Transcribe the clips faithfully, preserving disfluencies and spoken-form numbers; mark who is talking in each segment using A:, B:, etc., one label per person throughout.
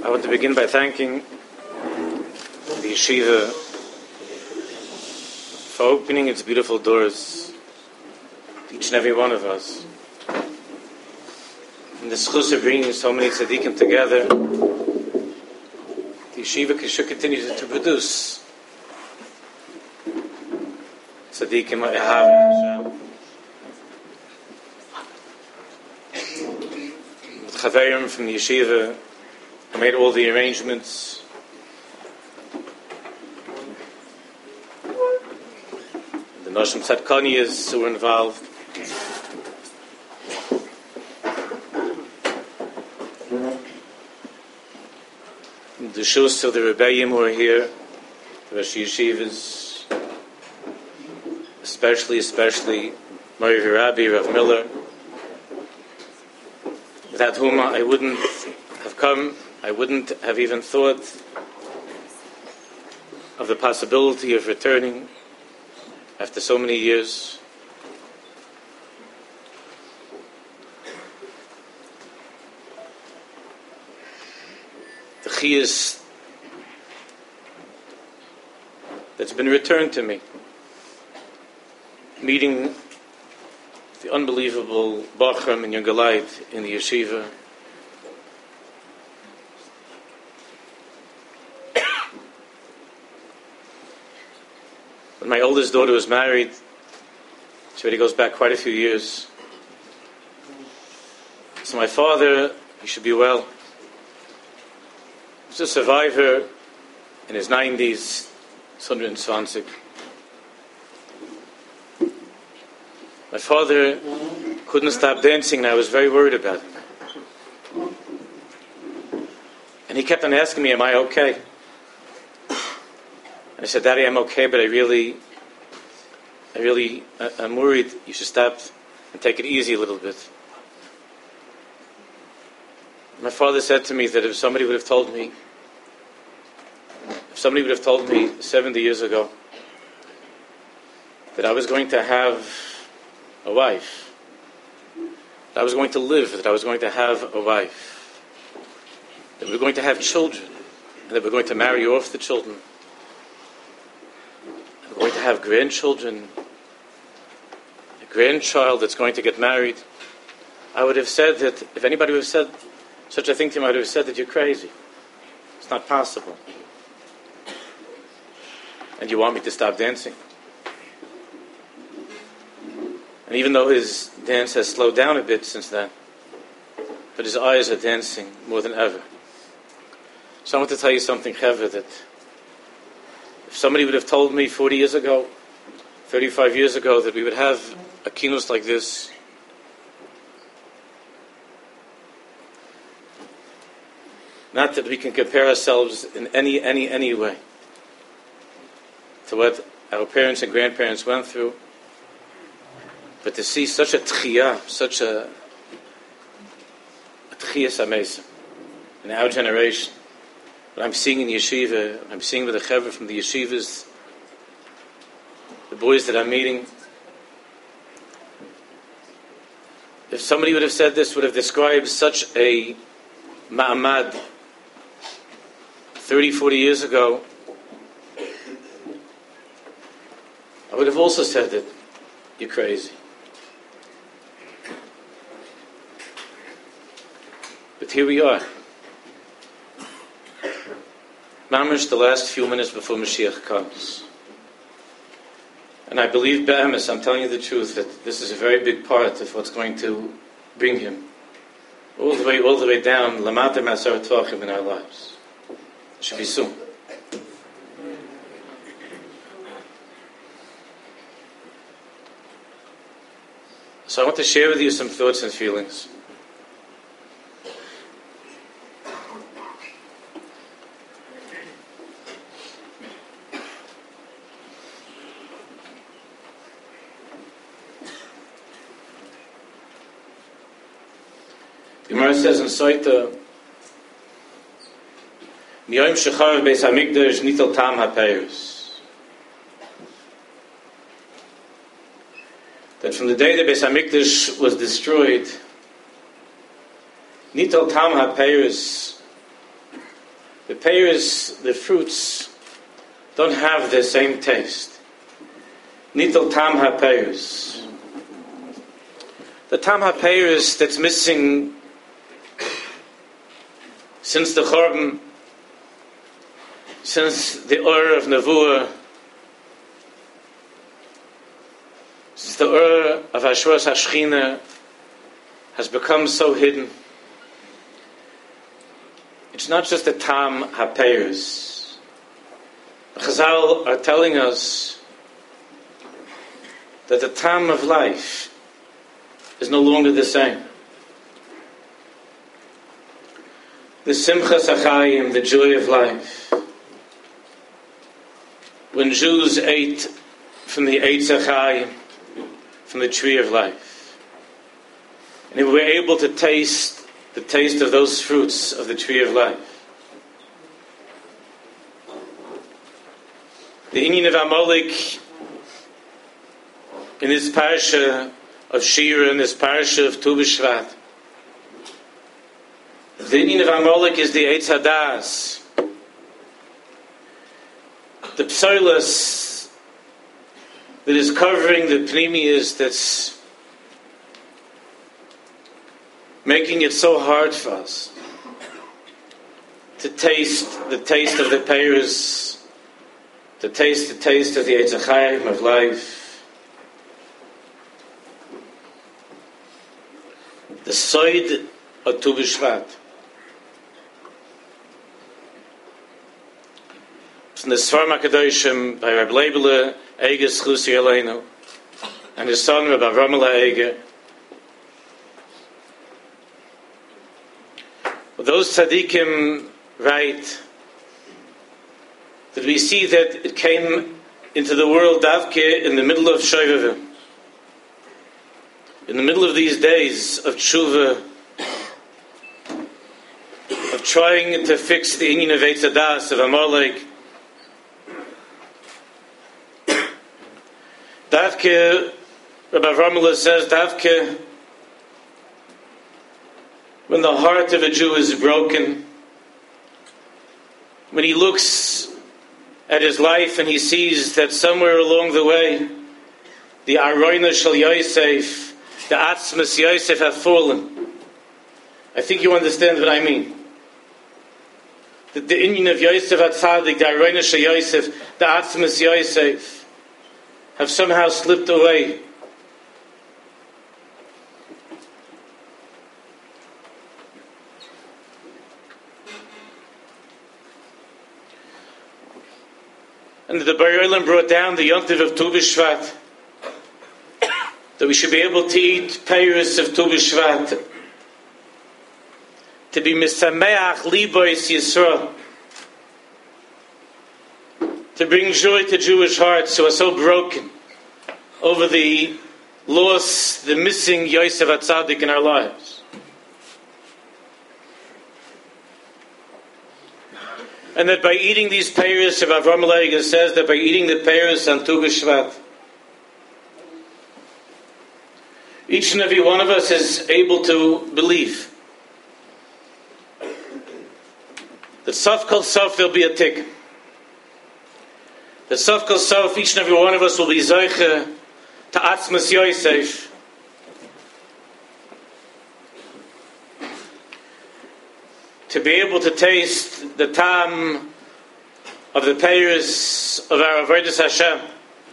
A: I want to begin by thanking the yeshiva for opening its beautiful doors to each and every one of us. And the schus of bringing so many tzaddikim together, the yeshiva should continue to produce tzaddikim Hashem. The chaverim from the yeshiva I made all the arrangements. The Noshim Tzadkaniyas who were involved. The Shus of the Rebbeim who are here, the Rosh Yeshivas, especially, especially Mori Rabbi, Rav Miller, without whom I wouldn't have come. I wouldn't have even thought of the possibility of returning after so many years. The chiyus that's been returned to me, meeting the unbelievable Bachram and Yungalayt in the yeshiva, when my oldest daughter was married, she already goes back quite a few years. So my father, he should be well. He was a survivor in his nineties, one hundred twenty. My father couldn't stop dancing, and I was very worried about it. And he kept on asking me, am I okay? I said, Daddy, I'm okay, but I really, I really, uh, I'm worried. You should stop and take it easy a little bit. My father said to me that if somebody would have told me, if somebody would have told me seventy years ago that I was going to have a wife, that I was going to live, that I was going to have a wife, that we were going to have children, and that we we're going to marry off the children, we're going to have grandchildren, a grandchild that's going to get married, I would have said that, if anybody would have said such a thing to me, I would have said that you're crazy. It's not possible. And you want me to stop dancing? And even though his dance has slowed down a bit since then, but his eyes are dancing more than ever. So I want to tell you something, Chevra, that if somebody would have told me forty years ago, thirty-five years ago, that we would have a kinus like this, not that we can compare ourselves in any, any, any way to what our parents and grandparents went through, but to see such a tchiyah, such a, a tchiyas amazing in our generation. What I'm seeing in yeshiva, I'm seeing with the chevra from the yeshivas, the boys that I'm meeting. If somebody would have said this, would have described such a ma'amad thirty, forty years ago, I would have also said that you're crazy. But here we are. Mamish, the last few minutes before Mashiach comes. And I believe, Be'emes, I'm telling you the truth, that this is a very big part of what's going to bring him all the way, all the way down, Lamata Masar Tvachim in our lives. It should be soon. So I want to share with you some thoughts and feelings. The Gemara says in Soita, Miyom shechar beis hamikdash nitel tam ha'peirus. That from the day that Beis Hamikdash was destroyed, nitel tam ha'peirus, the pears, the fruits, don't have the same taste. Nitel tam ha-pears. The tam ha-pears that's missing since the Chorban, since the Ur of Nevuah, since the Ur of Ashras HaShechina has become so hidden. It's not just the tam ha-pears. The Chazal are telling us that the tam of life is no longer the same. The simchas achayim, the joy of life. When Jews ate from the eitz achayim, from the tree of life, and they were able to taste the taste of those fruits of the tree of life. The inyan of Amalek in this parsha of Shira, in this parsha of Tu B'Shvat, the inyan of Amalek is the Eitz Hadas, the psoilus that is covering the pnimius, that's making it so hard for us to taste the taste of the pears, to taste the taste of the Eitz Chaim of life. The Soid of Tu B'Shvat. From the Sfarim HaKadoshim by Reb Leibele Eger Schusi Aleinu and his son Reb Avram Eger. Those tzaddikim write that we see that it came into the world davke in the middle of Shoivavim, in the middle of these days of tshuva, of trying to fix the inyan of Eitz Hadas of Amalek. Davke, Rabbi Avram says, Davke, when the heart of a Jew is broken, when he looks at his life and he sees that somewhere along the way, the Aroina Shel Yosef, the Atzmas Yosef have fallen. I think you understand what I mean. That the inyan of Yosef HaTzadik, the Aroina Shel Yosef, the Atzmas Yosef, have somehow slipped away. And the Bari Olam brought down the Yontiv of Tu B'Shvat, that we should be able to eat pears of Tu B'Shvat, to be misameach libois Yisrael, to bring joy to Jewish hearts who are so broken over the loss, the missing Yosef HaTzadik in our lives. And that by eating these pears, Rabbi Avram Eger says that by eating the pears on Tu B'Shvat, each and every one of us is able to believe that Sof Kol Sof there'll be a tick. That Sof Kol Sof, each and every one of us will be Zoiche to Atzmas Yosef. To be able to taste the tam of the pears of our Avodas Hashem.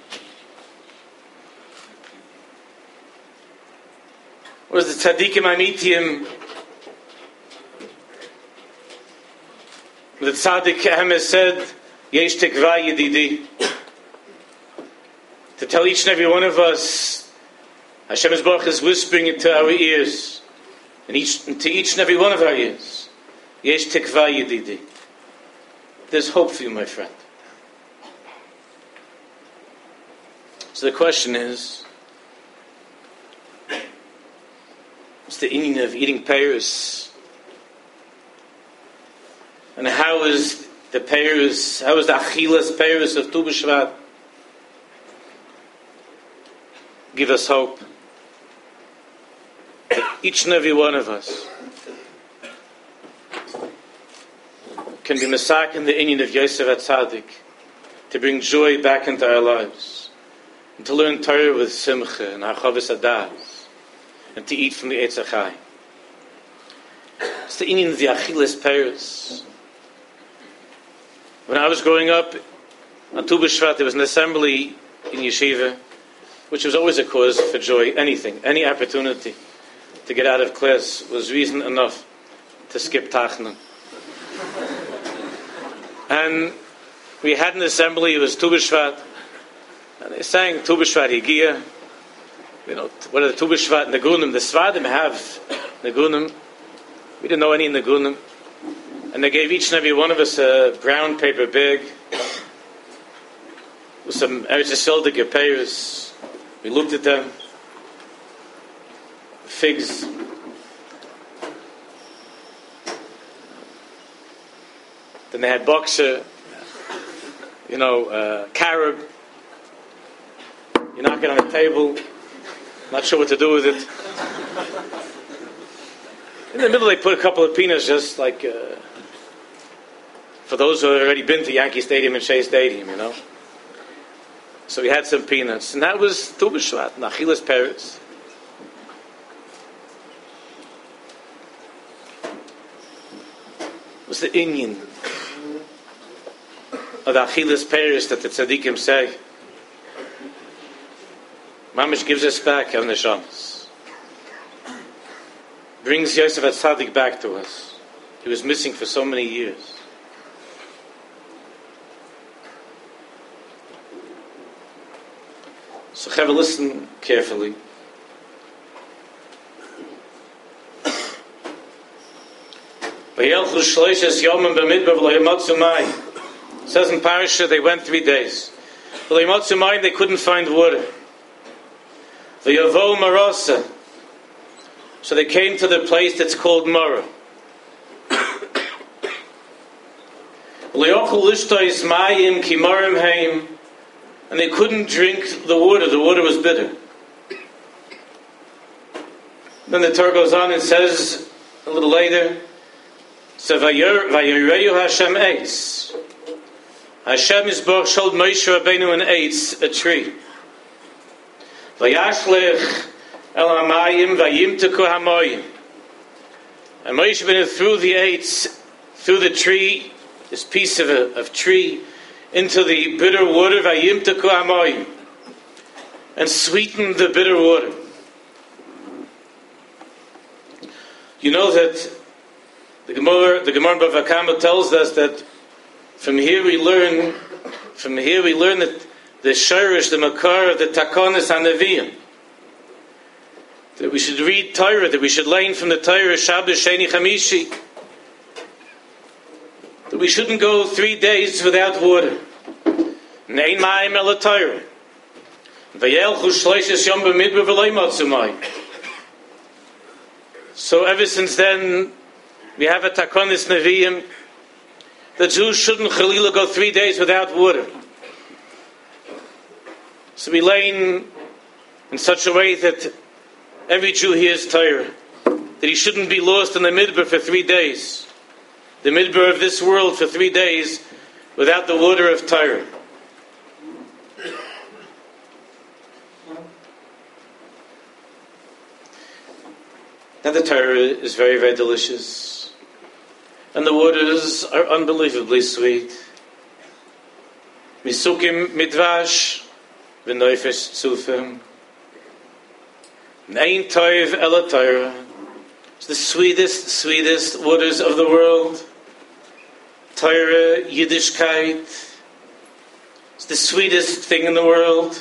A: Whereas the Tzaddikim Amitiyim, the Tzaddik Emes said, Yesh Tikva Yedidi. To tell each and every one of us, Hashem Yisborach is whispering into our ears, and each, into each and every one of our ears, Yesh Tikva Yedidi. There's hope for you, my friend. So the question is, what's the inyan of eating pears? And how is the pears, how is the achilas pears of Tu B'Shvat give us hope that each and every one of us can be masak in the inyan of Yosef HaTzadik, to bring joy back into our lives, and to learn Torah with simcha and harchavas hadas, and to eat from the Eitz HaChaim. It's the inyan of the Achilas Peretz. When I was growing up, on Tu B'Shvat, there was an assembly in yeshiva, which was always a cause for joy. Anything, any opportunity to get out of class was reason enough to skip Tachnan. And we had an assembly, it was Tu B'Shvat, and they sang Tu B'Shvat Higia. You know, what are the Tu B'Shvat Nagunim? The Svadim have Nagunim. We didn't know any Nagunim. And they gave each and every one of us a brown paper bag with some Eretz Yisrael Gepeiros. We looked at them. Figs. Then they had boxer, you know, uh, carob. You knock it on the table, not sure what to do with it. In the middle they put a couple of peanuts, just like uh, for those who have already been to Yankee Stadium and Shea Stadium, you know. So we had some peanuts, and that was Tu B'Shvat, Achilas Peretz. It was the inyan of the Achilas Peretz that the tzaddikim say. Mamish gives us back our neshamas. Brings Yosef HaTzadik back to us. He was missing for so many years. So Chevra, listen carefully. It says in Parasha they went three days. They couldn't find water. So they came to the place that's called Marah. And they couldn't drink the water. The water was bitter. Then the Torah goes on and says a little later, Vayoreyu Hashem eitz. Hashem Yisborach showed Moshe Rabbeinu an eitz, a tree. Vayashlech el hamayim vayimteku hamayim. And Moshe Rabbeinu threw the eitz, through the tree, this piece of a of tree, into the bitter water, vayimteku hamayim, and sweetened the bitter water. You know that the Gemara, the Gemara in Bava Kama tells us that from here we learn, from here we learn that the shirish, the makar of the takonis hanaviyim, that we should read Torah, that we should learn from the Torah Shabbos Sheni Chamishi, that we shouldn't go three days without water. Nein ma'im el Torah. Vayelchu shloishes yom b'midbar v'lo yimotzu mayim. So ever since then, we have a takonis neviim. The Jews shouldn't chalila go three days without water. So we learn in such a way that every Jew hears Torah, that he shouldn't be lost in the midbar for three days, the midbar of this world for three days, without the water of Torah. Now the Torah is very, very delicious, and the waters are unbelievably sweet. Misukim midvash v'noifesh tzufim. Ein toiv ela Torah. It's the sweetest, sweetest waters of the world. Torah, Yiddishkeit. It's the sweetest thing in the world.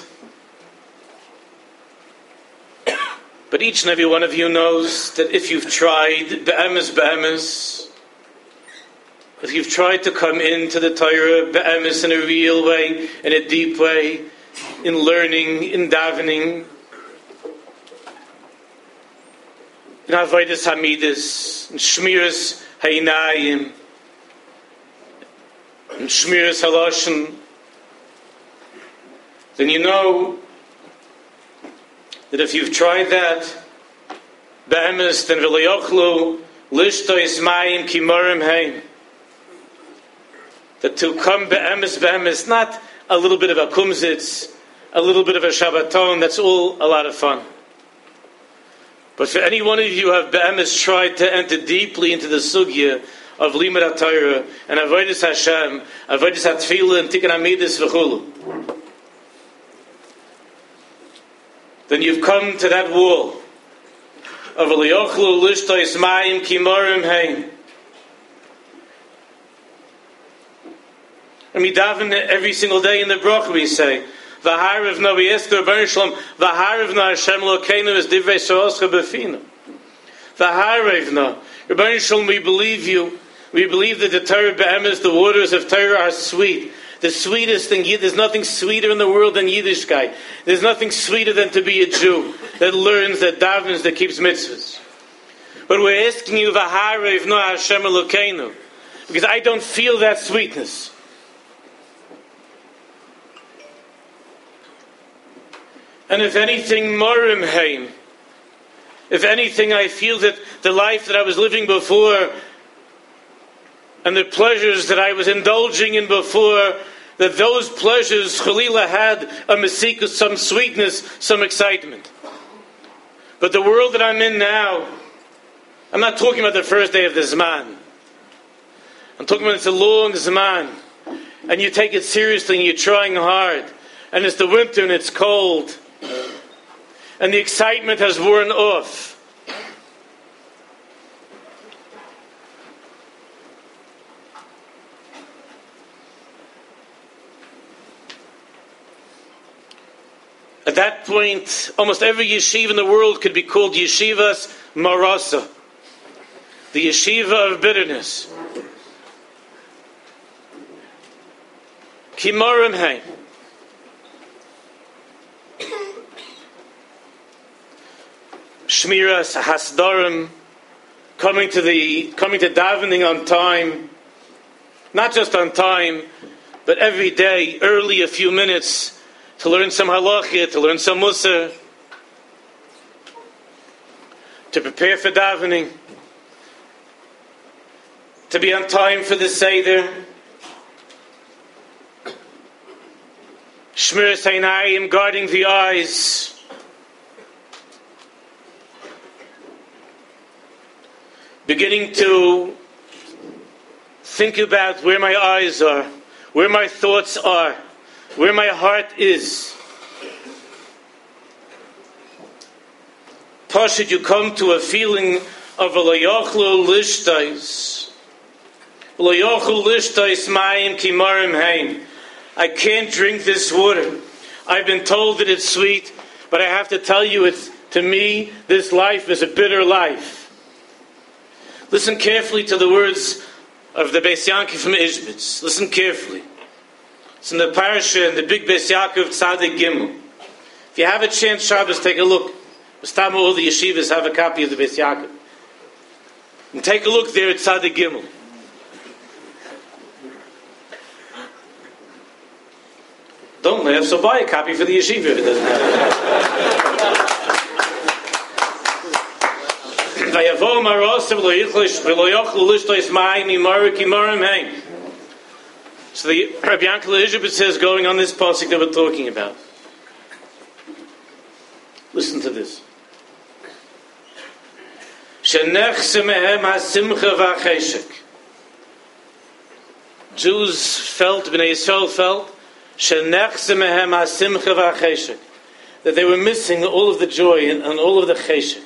A: But each and every one of you knows that if you've tried, be'emes, be'emes, if you've tried to come into the Torah, be'emes, in a real way, in a deep way, in learning, in davening, in avodas hamidus, in shmiras ha'inayim, in shmiras haloshen, then you know that if you've tried that, be'emes, then v'leyochlu lishtois mayim kimorim heim. that to come be'emes be'emes, not a little bit of a kumzitz, a little bit of a Shabbaton, that's all a lot of fun. But for any one of you who have be'emes tried to enter deeply into the sugya of Limud HaTorah and Avodas Hashem, Avodas HaTfilah and Tikkun HaMidas v'chulu, then you've come to that wall of Eliyochlu Lishtois Mayim Kimorim Hein. And we daven every single day in the bracha we say, V'harav no v'yester b'nei shalom, V'harav no Hashem Elokeinu es divrei so'oscha b'finu. V'harav no, Rebbeinu Shalom, we believe you. We believe that the Torah be'emes, the waters of Torah are sweet. The sweetest thing, there's nothing sweeter in the world than Yiddishkeit. There's nothing sweeter than to be a Jew that learns, that davens, that keeps mitzvahs. But we're asking you, V'harav no Hashem Elokeinu, because I don't feel that sweetness. And if anything, morim heim. If anything, I feel that the life that I was living before and the pleasures that I was indulging in before, that those pleasures, Chalila, had a mesikus, some sweetness, some excitement. But the world that I'm in now, I'm not talking about the first day of the Zman. I'm talking about it's a long Zman. And you take it seriously and you're trying hard. And it's the winter and it's cold. And the excitement has worn off. At that point, almost every yeshiva in the world could be called Yeshivas Marasa, the yeshiva of bitterness. Kimorim Haim. Shmiras Hasdarim, coming to the coming to davening on time, not just on time, but every day, early, a few minutes, to learn some halachah, to learn some musar, to prepare for davening, to be on time for the seder. Shmiras Einayim, guarding the eyes. Beginning to think about where my eyes are, where my thoughts are, where my heart is. Pashut, you come to a feeling of a loyochlu lishtais. Loyochlu lishtais mayim kimarim hain. I can't drink this water. I've been told that it's sweet, but I have to tell you, it's, to me, this life is a bitter life. Listen carefully to the words of the Beis Yaakov from Ishbitz. Listen carefully. It's in the parasha in the big Beis Yaakov Tzadik Gimel. If you have a chance, Shabbos, take a look. Mustama, all the yeshivas have a copy of the Beis Yaakov. And take a look there at Tzadik Gimel. Don't laugh, so buy a copy for the yeshiva if it doesn't have it. So the Rabbi Yankel Ishbitz says, going on this pasuk that we're talking about. Listen to this. Jews felt, Bnei Yisrael felt, that they were missing all of the joy and, and all of the cheshek.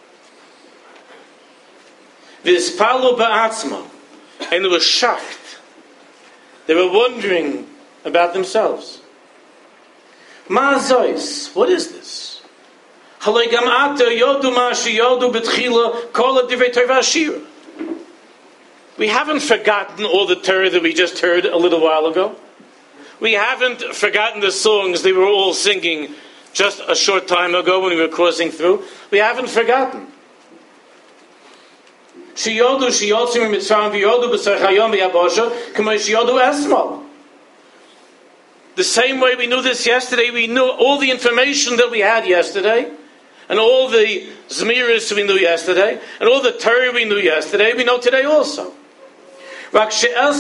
A: And they were shocked. They were wondering about themselves. Ma zois, what is this? We haven't forgotten all the Torah that we just heard a little while ago. We haven't forgotten the songs they were all singing just a short time ago when we were crossing through. We haven't forgotten. The same way we knew this yesterday, we knew all the information that we had yesterday, and all the Zmiris we knew yesterday, and all the Torah we knew yesterday, we know today also. But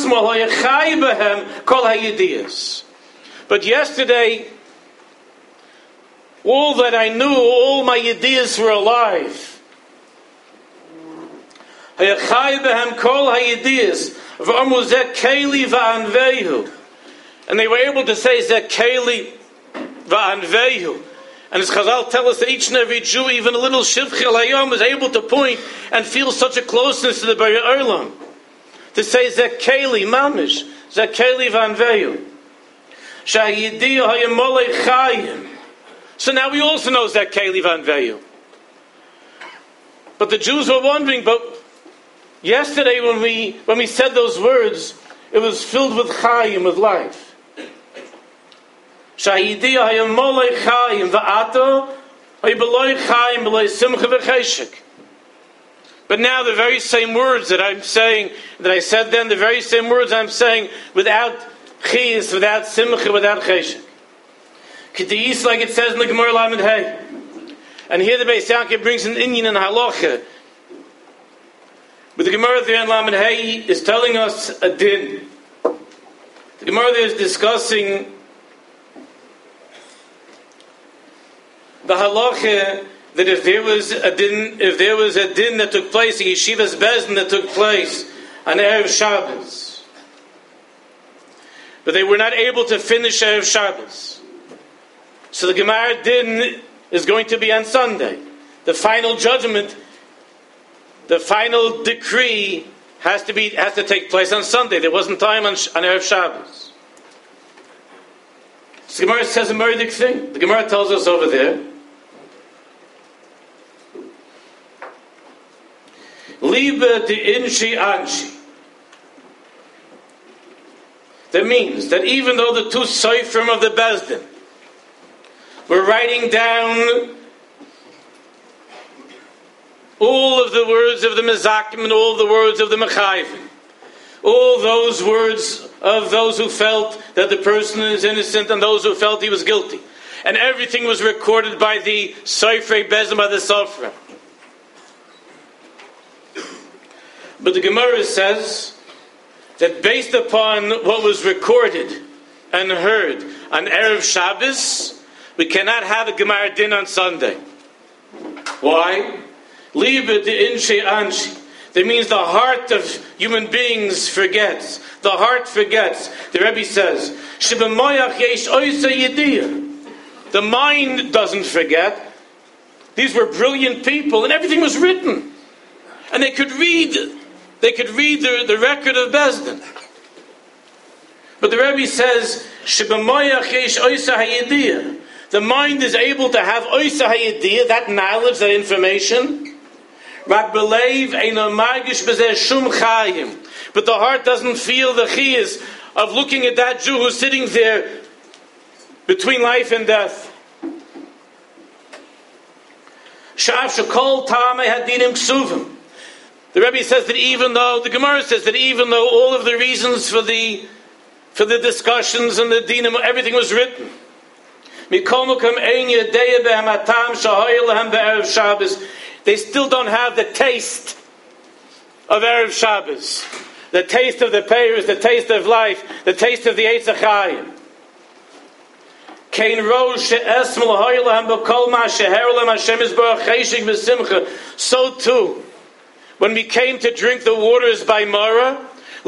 A: yesterday, all that I knew, all my ideas were alive. And they were able to say Zekeli va'anvehu. And as Chazal tell us that each and every Jew, even a little Shivchi Alayom, was able to point and feel such a closeness to the Bari Olam. To say Zekeli mamish, Zekeli va'anvehu. Shahidiyah hayamolei chayim. So now we also know Zekeli va'anvehu. But the Jews were wondering, but yesterday when we when we said those words, it was filled with chayim, with life. Shahidiyah hayamolei chayim va'ato haybaloi chayim b'loi simcha v'cheshek. But now the very same words that I'm saying, that I said then, the very same words I'm saying without chiyus, without simcha, without cheshek. K'tiyis, like it says in the Gemara Lamed Hey. And here the Beis Yaakov brings an Inyan and halacha. But the Gemara there in Lamed Hey is telling us a din. The Gemara there is discussing the halacha that if there was a din, if there was a din that took place, a yeshivas bezdin that took place on Erev Shabbos, but they were not able to finish Erev Shabbos, so the Gemara din is going to be on Sunday. The final judgment, the final decree has to be has to take place on Sunday. There wasn't time on, on Erev Shabbos. So the Gemara says a murdic thing. The Gemara tells us over there, Liebe de inshi anshi. That means that even though the two Seifrim of the Bezdin were writing down all of the words of the Mezakim and all the words of the Mechayvim, all those words of those who felt that the person is innocent and those who felt he was guilty, and everything was recorded by the Seifrei Bezdin, by the Sofra. But the Gemara says that based upon what was recorded and heard on Erev Shabbos, we cannot have a Gemara din on Sunday. Why? Liebe de inshi anshi. That means the heart of human beings forgets. The heart forgets. The Rebbe says, Shibamoyach yesh oisa yediyah. The mind doesn't forget. These were brilliant people, and everything was written, and they could read. They could read the, the record of Bezdin. But the Rebbe says, Shibamoyach yesh oisa hayediyah. The mind is able to have oisa hayediyah, that knowledge, that information. But the heart doesn't feel the chiyas of looking at that Jew who's sitting there between life and death. The Rebbe says that even though, the Gemara says that even though all of the reasons for the for the discussions and the dinim, everything was written, they still don't have the taste of Erev Shabbos, the taste of the payers, the taste of life, the taste of the Eitz HaChayim. So too, when we came to drink the waters by Mara,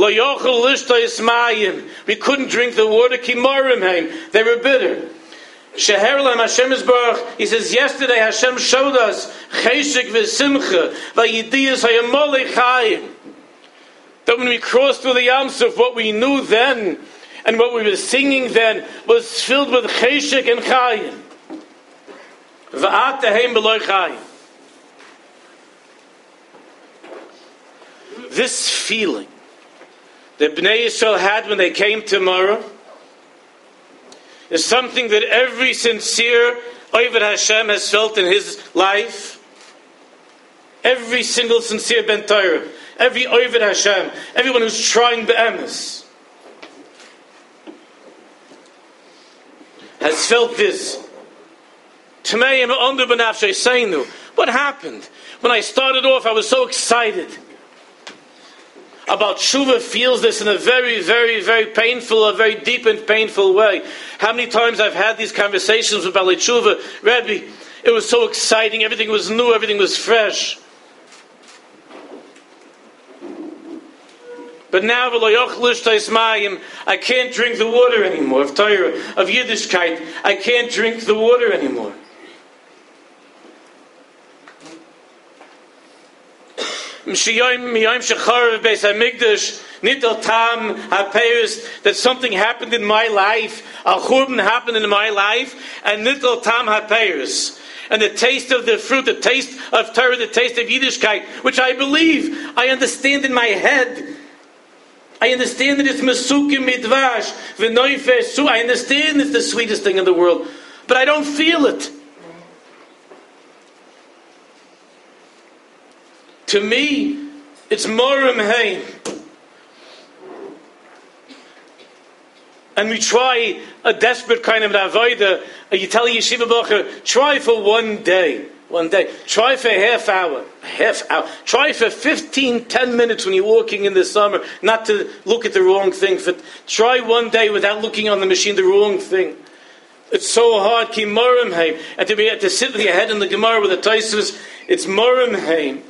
A: we couldn't drink the water, they were bitter. Sheherlam Hashem is Baruch. He says, yesterday Hashem showed us Cheshek v'Simcha v'Yidiyas hayamolei chayim. That when we crossed through the Yam Suf, what we knew then and what we were singing then was filled with Cheshek and Chayim. V'at tehem b'loi chayim. This feeling that Bnei Yisrael had when they came to Mara is something that every sincere Oved Hashem has felt in his life. Every single sincere Ben Torah, every Oved Hashem, everyone who's trying be'emes, has felt this. What happened? When I started off, I was so excited. about tshuva feels this in a very, very, very painful, a very deep and painful way. How many times I've had these conversations with Balei Tshuva, Rebbe, it was so exciting, everything was new, everything was fresh. But now, I can't drink the water anymore, of Torah, of Yiddishkeit, I can't drink the water anymore. That something happened in my life, a churban happened in my life, and nitol tam hapeiros, and the taste of the fruit, the taste of Torah, the taste of Yiddishkeit, which I believe, I understand in my head. I understand that it's mesukim midvash, v'noifes su. I understand it's the sweetest thing in the world, but I don't feel it. To me, it's morim heim. And we try a desperate kind of an avodah. You tell a yeshiva bacher, try for one day. One day. Try for a half hour. A half hour. Try for fifteen, ten minutes when you're walking in the summer, not to look at the wrong thing. For, try one day without looking on the machine, the wrong thing. It's so hard. Ki morim heim. And to be to sit with your head in the Gemara with the Tosfos, it's morim heim.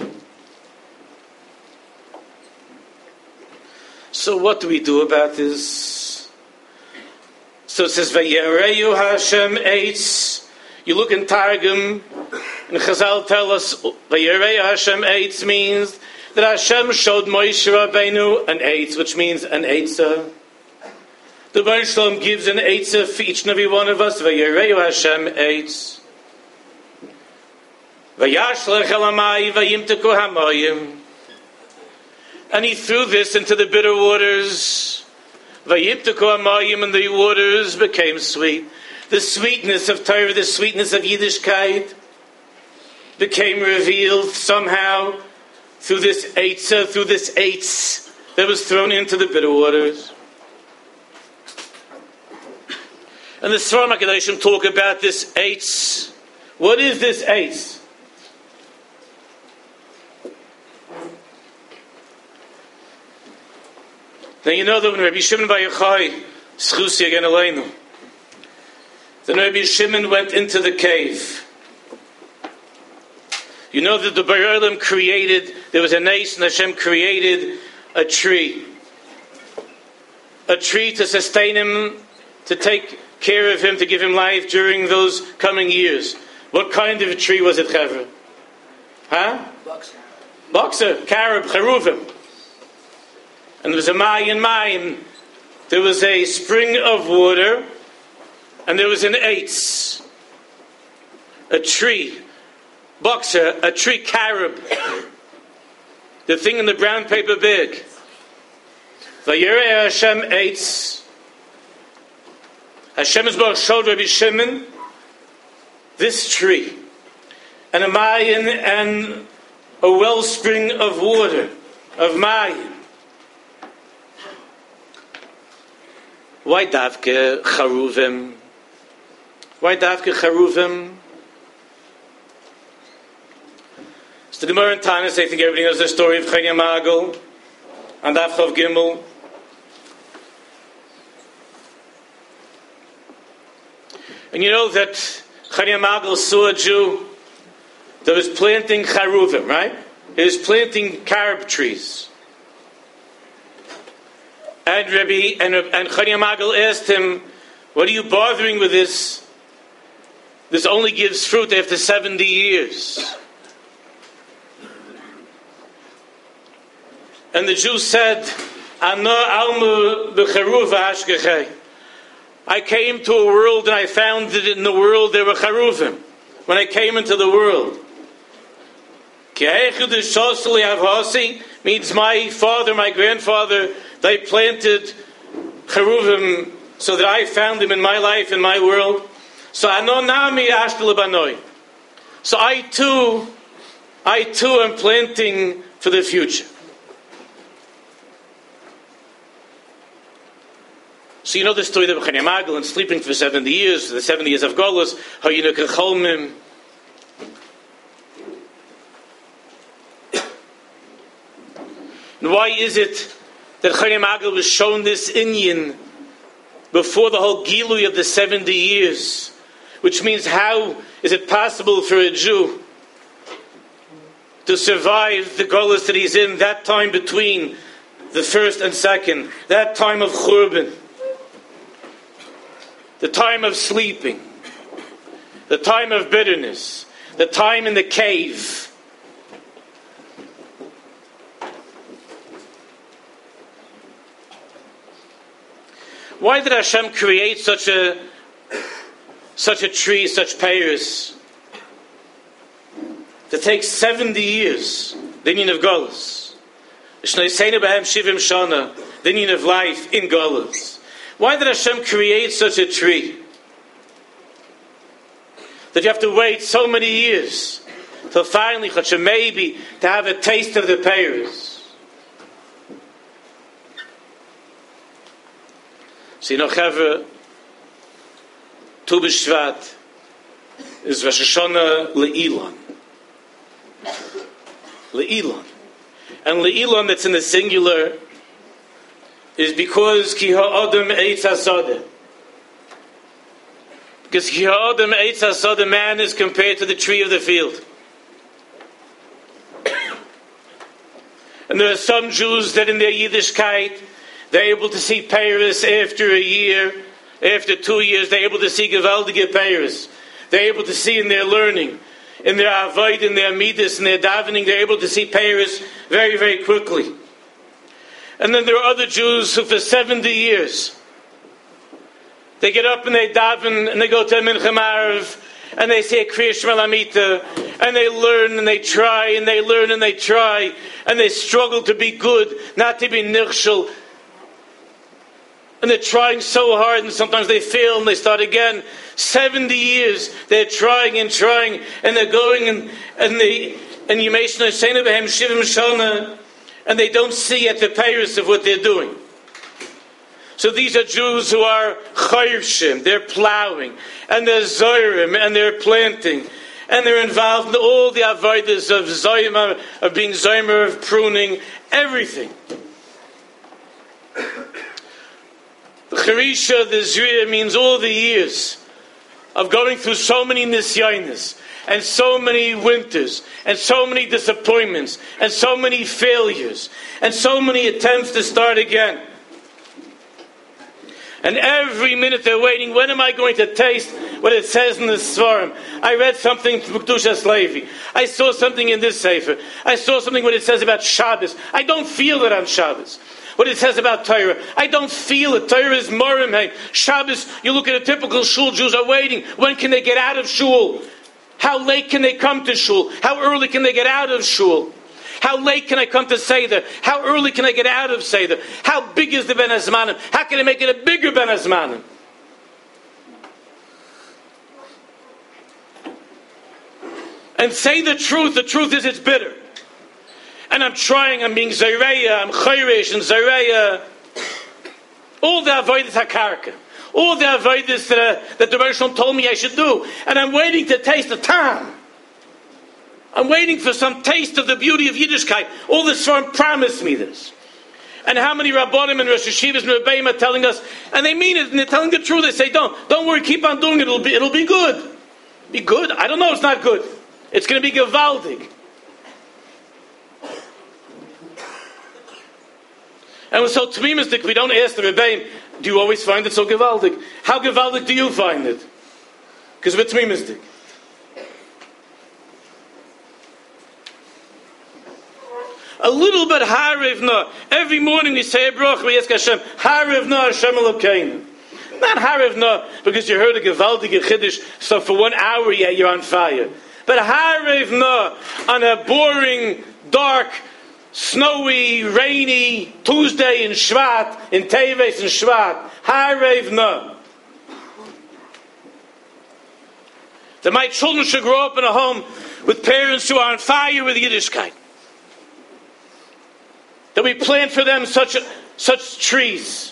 A: So what do we do about this? So it says, Vayereyu Hashem eitz. You look in Targum, and Chazal tell us, Vayereyu Hashem eitz means that Hashem showed Moshe Rabbeinu an eitz, which means an eitzah. The Baruch Shalom gives an eitzah for each and every one of us. Vayereyu Hashem eitz. Vayashlech el hamayim vayimteku hamayim. And he threw this into the bitter waters. Vayimteku hamayim, and the waters became sweet. The sweetness of Torah, the sweetness of Yiddishkeit became revealed somehow through this eitzah, through this eitz that was thrown into the bitter waters. And the Sfarim HaKadoshim talk about this eitz. What is this eitz? Now you know that when Rabbi Shimon Bar Yochai, Schusi again Aleinu, then Rabbi Shimon went into the cave. You know that the Borei Olam created, there was a nace, and Hashem created a tree. A tree to sustain him, to take care of him, to give him life during those coming years. What kind of a tree was it, Chevra? Huh? Boxer. Boxer, Karab, Cheruvim. And there was a Mayin Mayim. There was a spring of water, and there was an eitz, a tree, boxer, a tree carob, the thing in the brown paper bag. Vayirei Hashem eitz. Hashem Yisborach showed Rabbi Shimon this tree, and a mayin, and a wellspring of water, of mayin. Why davke charuvim? Why davke charuvim? So the Gemara in Tanis, I think everybody knows the story of Chaya Magel and Avchav Gimel. And you know that Chaya Magel saw a Jew that was planting charuvim, right? He was planting carob trees. And Rabbi and, and Chaya Magel asked him, "What are you bothering with this? This only gives fruit after seventy years." And the Jew said, "Ano almu b'charuv hashgechei." I came to a world and I found that in the world there were charuvim. When I came into the world, means my father, my grandfather, they planted cheruvim so that I found them in my life, in my world. So anonami ashtel banoi. So I too, I too am planting for the future. So you know the story of Chaya Magel and sleeping for seventy years, the seventy years of Golus, how you know Kecholmim. And why is it that Chaim Agel was shown this Inyan before the whole Gilui of the seventy years? Which means, how is it possible for a Jew to survive the Golus that he's in, that time between the first and second, that time of Churban, the time of sleeping, the time of bitterness, the time in the cave? Why did Hashem create such a such a tree, such pears? That takes seventy years, the Inyan of Golus. The Inyan of life in Golus. Why did Hashem create such a tree? That you have to wait so many years till finally, maybe, to have a taste of the pears. So you know, Chavre, Tu B'Shvat is Rosh Hashanah Le'ilon. Le'ilon. And Le'ilon, that's in the singular, is because Ki Ha'adam Eitz HaSadeh. Because Ki Ha'adam Eitz HaSadeh, man is compared to the tree of the field. And there are some Jews that in their Yiddishkeit, they're able to see Paris after a year, after two years, they're able to see Gewaldige Paris. They're able to see in their learning, in their Avoid, in their Midas, in their davening, they're able to see Paris very, very quickly. And then there are other Jews who for seventy years, they get up and they daven, and they go to Mincha Marav, and they say Kriya Shema Lamita, and they learn and they try, and they learn and they try, and they struggle to be good, not to be nirshal. And they're trying so hard, and sometimes they fail and they start again. Seventy years they're trying and trying, and they're going and and they and you may say Behem Shivim Shana, and they don't see yet the payers of what they're doing. So these are Jews who are chayvshim, they're plowing, and they're zoyrim, and they're planting, and they're involved in all the avodas of zoyma, of being zoymer, of pruning, everything. The Charisha, the Zriya, means all the years of going through so many nisyanis, and so many winters, and so many disappointments, and so many failures, and so many attempts to start again. And every minute they're waiting, when am I going to taste what it says in the Svarim? I read something from Kedushas Levi. I saw something in this Sefer. I saw something what it says about Shabbos. I don't feel it on Shabbos. What it says about Torah, I don't feel it. Torah is morim. Hey, Shabbos, you look at a typical shul, Jews are waiting. When can they get out of shul? How late can they come to shul? How early can they get out of shul? How late can I come to Seder? How early can I get out of Seder? How big is the Ben Azmanim? How can I make it a bigger Ben Azmanim? And say the truth. The truth is it's bitter. And I'm trying, I'm being Zayreya, I'm Chayrish and Zayreya. All the Avodas HaKarka. All the Avodas that, uh, that the Rosh told me I should do. And I'm waiting to taste the time. I'm waiting for some taste of the beauty of Yiddishkeit. All the Svarim promised me this. And how many Rabbanim and Rosh Hashivas and Rebbeim are telling us, and they mean it, and they're telling the truth. They say, don't, don't worry, keep on doing it, it'll be, it'll be good. Be good? I don't know, it's not good. It's going to be gewaldig. And we're so tmimistic, we don't ask the Rebbeim, do you always find it so gewaldig? How gewaldig do you find it? Because we're tmimistic. A little bit harivna. Every morning we say a brach, we ask Hashem, harivna Hashem Elokeinu. Not harivna because you heard a gewaldige chiddush, so for one hour yeah, you're on fire. But harivna on a boring, dark, snowy, rainy Tuesday in Shvat, in Teves in Shvat, harivna. That my children should grow up in a home with parents who are on fire with Yiddishkeit. That we plant for them such a, such trees.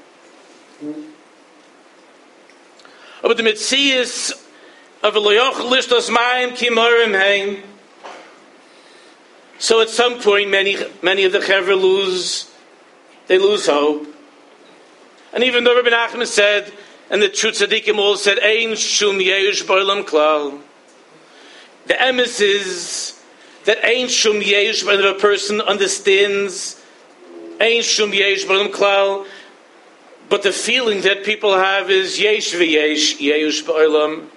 A: But the mitzias of a loyoch lishtos mayim ki morim heim. So at some point, many many of the Chevra lose, they lose hope. And even though Rabbi Nachman said, and the true tzaddikim all said, Ein shum yesh b'olam klal. The emes is that Ein shum yesh, when a person understands Ein shum yesh b'olam klal, but the feeling that people have is yesh v'yesh yesh b'olam.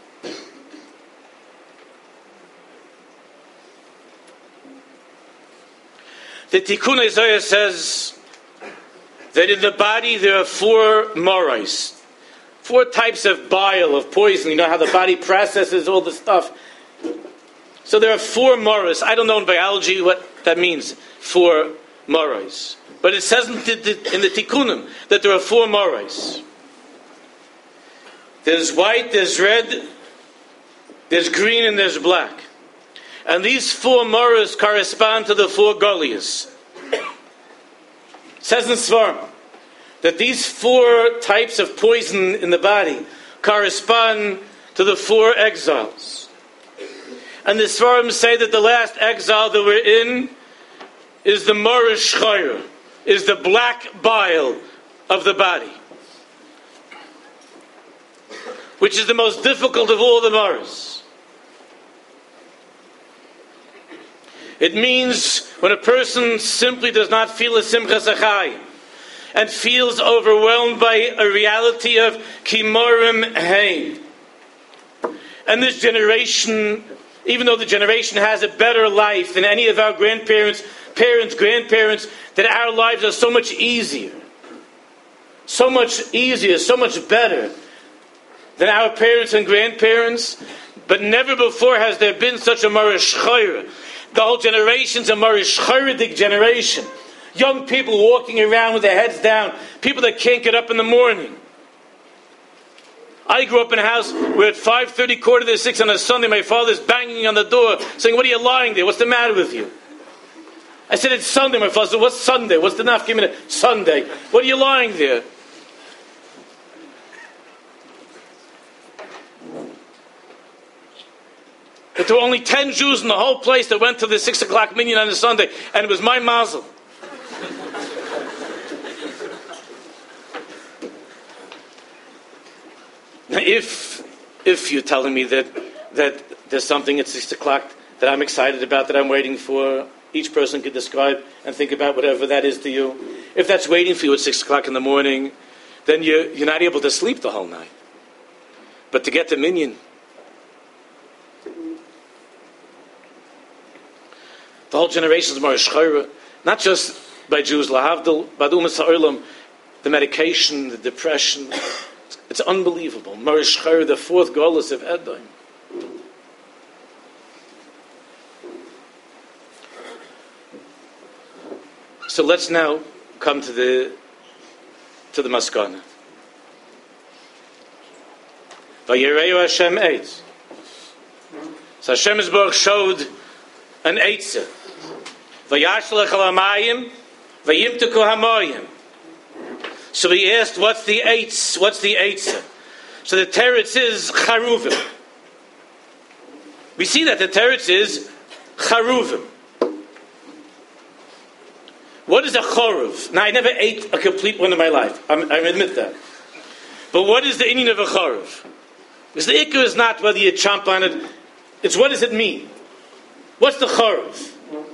A: The Tikkun Isaiah says that in the body there are four morais, four types of bile, of poison. You know how the body processes all the stuff. So there are four morais. I don't know in biology what that means, four morais. But it says in the, in the Tikkunim that there are four morais. There's white, there's red, there's green, and there's black. And these four moras correspond to the four golias. It says in Svarim that these four types of poison in the body correspond to the four exiles. And the Svarim say that the last exile that we're in is the Mora Shchayra, is the black bile of the body, which is the most difficult of all the moras. It means when a person simply does not feel a simchas achayim and feels overwhelmed by a reality of kimorim hein. And this generation, even though the generation has a better life than any of our grandparents, parents, grandparents, that our lives are so much easier, so much easier, so much better than our parents and grandparents, but never before has there been such a Marash Chayra. The whole generation's a Marash Chayridik generation. Young people walking around with their heads down, people that can't get up in the morning. I grew up in a house where at five thirty, quarter to six on a Sunday, my father's banging on the door, saying, "What are you lying there? What's the matter with you?" I said, "It's Sunday." My father said, "What's Sunday? What's the naf? Give me the Sunday. What are you lying there?" That there were only ten Jews in the whole place that went to the six o'clock minyan on a Sunday, and it was my mazel. Now, if if you're telling me that that there's something at six o'clock that I'm excited about, that I'm waiting for, each person could describe and think about whatever that is to you. If that's waiting for you at six o'clock in the morning, then you you're not able to sleep the whole night. But to get to minyan, the whole generation's Marash Chayra, not just by Jews, lahavdil, but umas ha'olam, the medication, the depression, it's, it's unbelievable. Marash Chayra, the fourth golus of Edom. So let's now come to the to the maskana. Vayireu Hashem eitz. So Hashem Yisborach showed an eitzah. Vayashlech al hamayim, vayimteku hamayim. So he asked, "What's the eitz? What's the eitzah?" So the teretz is charuvim. We see that the teretz is charuvim. What is a choruv? Now, I never ate a complete one in my life. I'm, I admit that. But what is the inyan of a choruv? Because the ikkur is not whether you chomp on it. It's what does it mean? What's the choruv?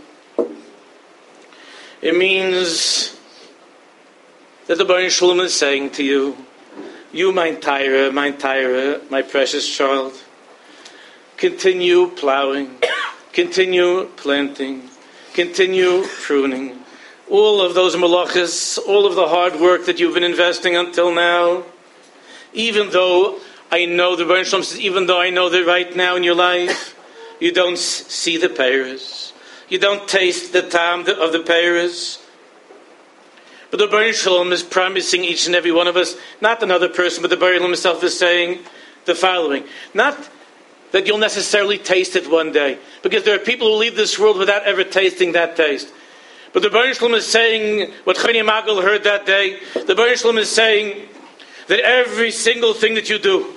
A: It means that the Baruch Shalom is saying to you, you, my Tyra, my Tyra, my precious child, continue plowing, continue planting, continue pruning. All of those malachas, all of the hard work that you've been investing until now, even though I know, the Baruch Shalom says, even though I know that right now in your life, you don't see the peiros, you don't taste the tam of the peiros, but the Baruch Shalom is promising each and every one of us, not another person, but the Baruch Shalom himself is saying the following. Not that you'll necessarily taste it one day, because there are people who leave this world without ever tasting that taste. But the Baruch Shalom is saying what Choni Magal heard that day. The Baruch Shalom is saying that every single thing that you do,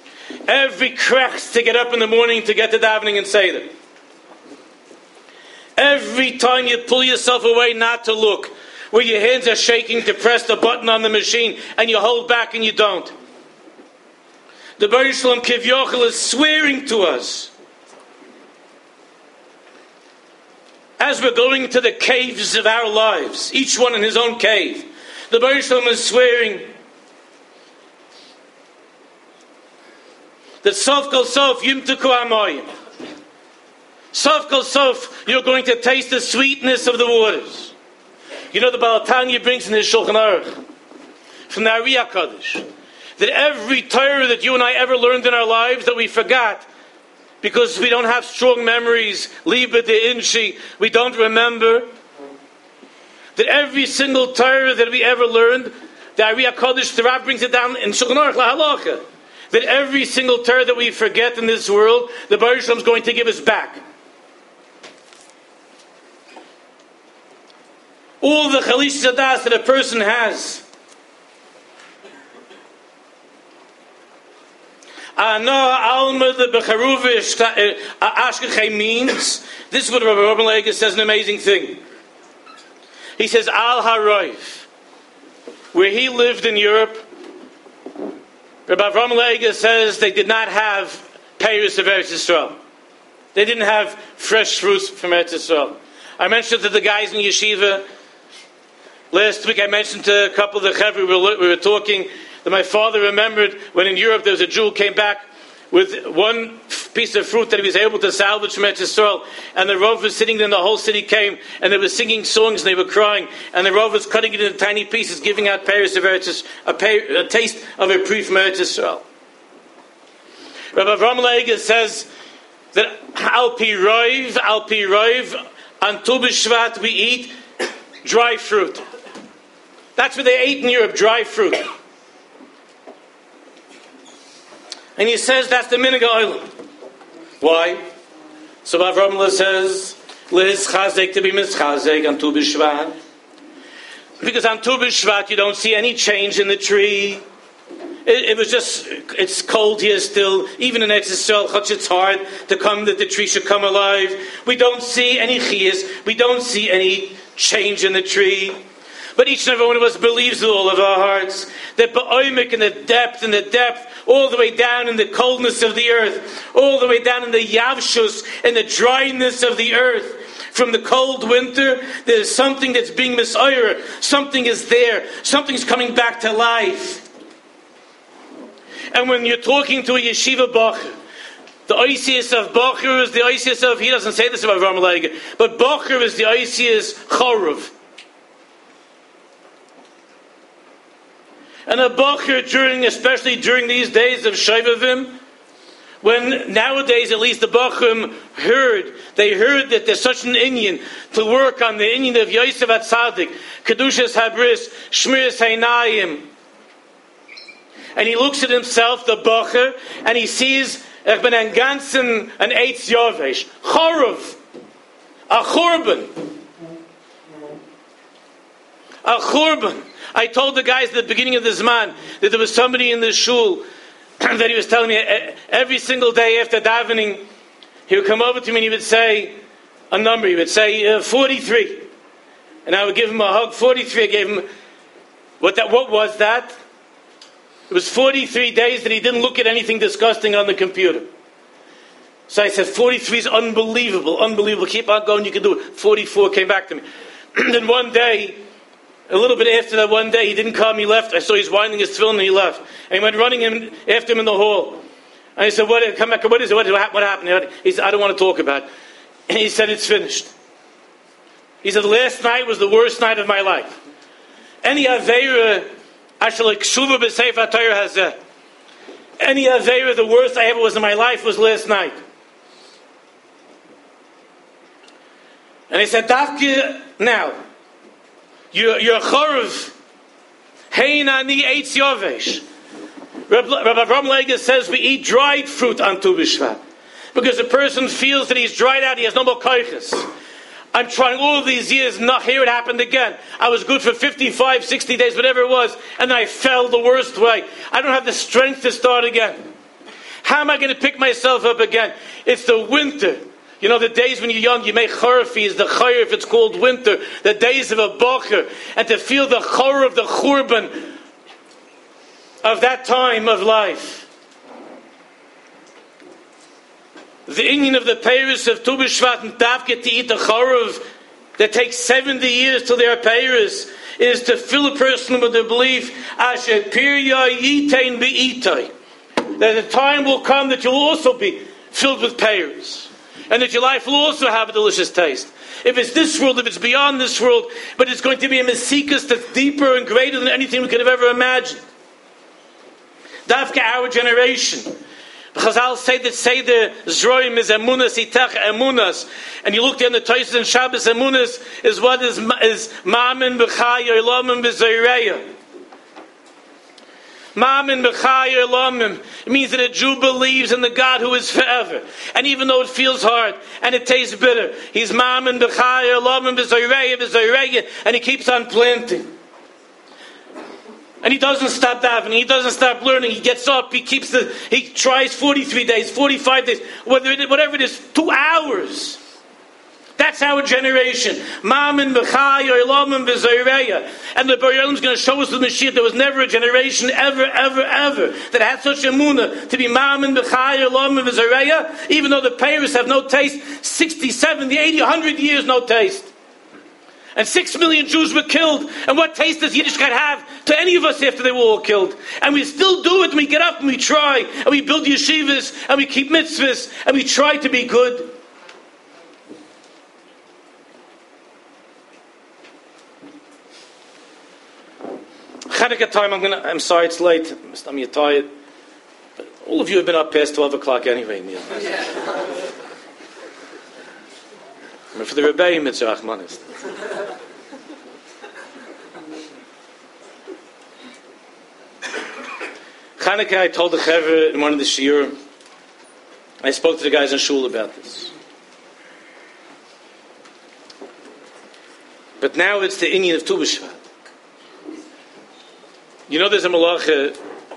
A: every krach to get up in the morning to get to davening and say that, Every time you pull yourself away not to look, where your hands are shaking to press the button on the machine, and you hold back and you don't. The Baruch Shalom Kivyochel is swearing to us, as we're going into the caves of our lives, each one in his own cave, the Baruch Shalom is swearing that Sof Kol Sof Yimtuku Amoyim. Sof Kol Sof, you're going to taste the sweetness of the waters. You know the Baal Tanya brings in his Shulchan Aruch from the Ari HaKadosh that every Torah that you and I ever learned in our lives that we forgot because we don't have strong memories, Liba de Inshi, we don't remember, that every single Torah that we ever learned, the Ari HaKadosh, the Rav brings it down in Shulchan Aruch LaHalacha, that every single Torah that we forget in this world, the Baruch Shalom is going to give us back. All the Chalish Zadas that a person has. Ana Alma the Becharuvish Ashkechei means, this is what Rabbi Avram Leger says, an amazing thing. He says, Al Haroif, where he lived in Europe, Rabbi Avram Leger says they did not have Peiros of Eretz Yisrael. They didn't have fresh fruits from Eretz Yisrael. I mentioned to the guys in Yeshiva, last week I mentioned to a couple of the Chevra, we were, we were talking, that my father remembered when in Europe there was a Jew who came back with one piece of fruit that he was able to salvage from Eretz Yisrael, and the Rav was sitting there and the whole city came, and they were singing songs and they were crying, and the Rav was cutting it into tiny pieces, giving out Peiros of Eretz Yisrael, a, pay, a taste of a pre from Eretz Yisrael. Rabbi Avram Leger says that Al Pi Roiv, Al Pi Roiv, on Tu B'Shvat we eat dry fruit. That's what they ate in Europe, dry fruit. And he says that's the Minhag Olam. Why? So Avram Leger says, Liz Chazek to be mischazek on Tu B'Shvat. Because on Tu B'Shvat you don't see any change in the tree. It, it was just, it's cold here still. Even in Eretz Yisrael, it's hard to come that the tree should come alive. We don't see any chiyas. We don't see any change in the tree. But each and every one of us believes with all of our hearts that ba'omek, in the depth, in the depth, all the way down in the coldness of the earth, all the way down in the yavshus, in the dryness of the earth, from the cold winter, there's something that's being misayir. Something is there. Something's coming back to life. And when you're talking to a yeshiva bacher, the oisius of bacher is the oisius of, he doesn't say this about Avram Leger, but bacher is the oisius choruv. And a bacher during, especially during these days of Shovavim, when nowadays at least the bachrim heard, they heard that there's such an inyan to work on the inyan of Yosef HaTzadik, Kedushas Habris, Shmiras Heinayim. And he looks at himself, the bacher, and he sees Ich bin ein ganzen, an Eitz Yovesh, Choruv, a Churban, a Churban. I told the guys at the beginning of this man that there was somebody in the shul that he was telling me every single day after davening, he would come over to me and he would say a number. He would say uh, forty-three, and I would give him a hug. forty-three. I gave him what that. What was that? It was forty-three days that he didn't look at anything disgusting on the computer. So I said, forty-three is unbelievable, unbelievable. Keep on going, you can do it. forty-four came back to me. Then one day, a little bit after that one day, he didn't come, he left. I saw he's winding his tefillin and he left. And he went running in, after him in the hall. And I said, what, come back, what is it? What, what happened? He said, I don't want to talk about it. And he said, it's finished. He said, last night was the worst night of my life. Any Aveira, actually, Kshuva B'Sefer HaTorah has that. Any Aveira, the worst I ever was in my life was last night. And he said, Dafke, now, You're, you're a choruv. Hein ani eitz yovesh. Rabbi Avram Leger says we eat dried fruit on Tu B'Shvat. Because the person feels that he's dried out, he has no more koiches. I'm trying all of these years, not here it happened again. I was good for fifty-five, sixty days, whatever it was, and I fell the worst way. I don't have the strength to start again. How am I going to pick myself up again? It's the winter. You know, the days when you're young, you make chorfi is the chayr if it's called winter, the days of a bocher, and to feel the chor of the churban of that time of life. The inyan of the Paris of Tu B'Shvat and Davke to eat the chorov that takes seventy years till they are Paris is to fill a person with the belief Asher Pirya Yitain Be'itai, that a time will come that you'll also be filled with Paris. And that your life will also have a delicious taste. If it's this world, if it's beyond this world, but it's going to be a mesikas that's deeper and greater than anything we could have ever imagined. Davka, our generation. Chazal say that say the Zroim is emunas, itach emunas. And you look there in the Tosfos and Shabbos, emunas is what is is ma'amin b'chai olamim b'zoyreya. Ma'amin b'chai olamim. It means that a Jew believes in the God who is forever. And even though it feels hard and it tastes bitter, he's ma'amin b'chai olamim b'zoyreya b'zoyreya, and he keeps on planting. And he doesn't stop davening, he doesn't stop learning, he gets up, he keeps the, he tries forty-three days, forty-five days, whether it, whatever it is, two hours. That's our generation. Ma'amin b'chai olamim b'zoyreya. And the Borei Olam is going to show us with Mashiach there was never a generation ever, ever, ever that had such a munah to be ma'amin b'chai olamim b'zoyreya, even though the Paris have no taste, sixty, seventy, eighty, one hundred years no taste. And six million Jews were killed. And what taste does Yiddishkeit have to any of us after they were all killed? And we still do it, and we get up and we try, and we build yeshivas, and we keep mitzvahs, and we try to be good. Chanukah time, I'm gonna I'm sorry it's late. I'm tired. But all of you have been up past twelve o'clock anyway, Neil. But for the Rebbeim, it's Rachmanis. Chanukah, I told the Chaver in one of the shiur, I spoke to the guys in shul about this. But now it's the inyan of Tu B'Shvat. You know there's a malacha,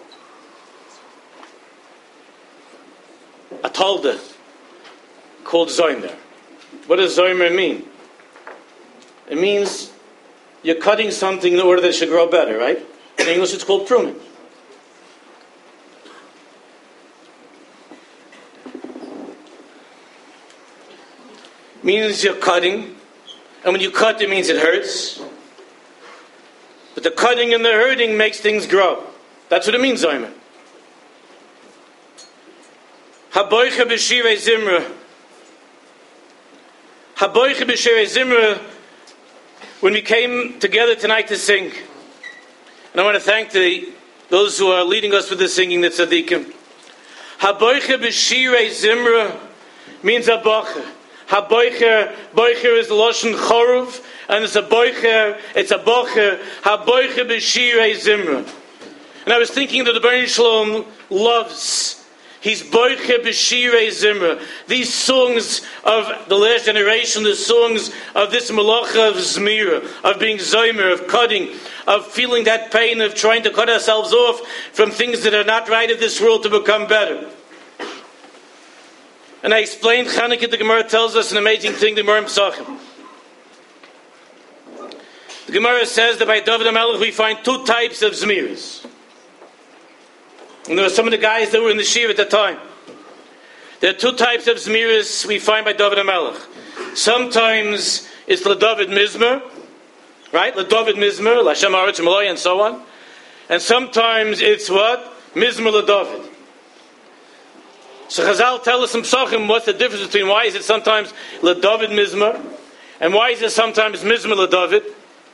A: a talda, called Zoymer. What does Zoymer mean? It means you're cutting something in order that it should grow better, right? In English it's called pruning. Means you're cutting, and when you cut it means it hurts. But the cutting and the hurting makes things grow. That's what it means, Zoymer. Haboicha b'shirei zimra. Haboicha b'shirei zimra. When we came together tonight to sing, and I want to thank the those who are leading us with the singing, the tzaddikim. Haboicha b'shirei zimra means a bocher. Ha-boicher, boicher is the Lashon Choruv, and it's a boicher, it's a bocher, ha-boicher b'shirei zimra. And I was thinking that the Baruch Shalom loves, he's boicher b'shirei zimra. These songs of the last generation, the songs of this malacha of zmira, of being zoymer, of cutting, of feeling that pain, of trying to cut ourselves off from things that are not right of this world to become better. And I explained, Chanukah, the Gemara tells us an amazing thing, the Gemara in Pesachim. The Gemara says that by David HaMelech we find two types of zmiras. And there were some of the guys that were in the shir at the time. There are two types of zmiras we find by David HaMelech. Sometimes it's LaDavid Mizmer, right? LaDavid Mizmer, Lashem Haaretz Malay, and so on. And sometimes it's what? Mizmer LaDavid. So Chazal tell us in Pesachim what's the difference between why is it sometimes LaDavid Mizmer and why is it sometimes Mizmer LaDavid.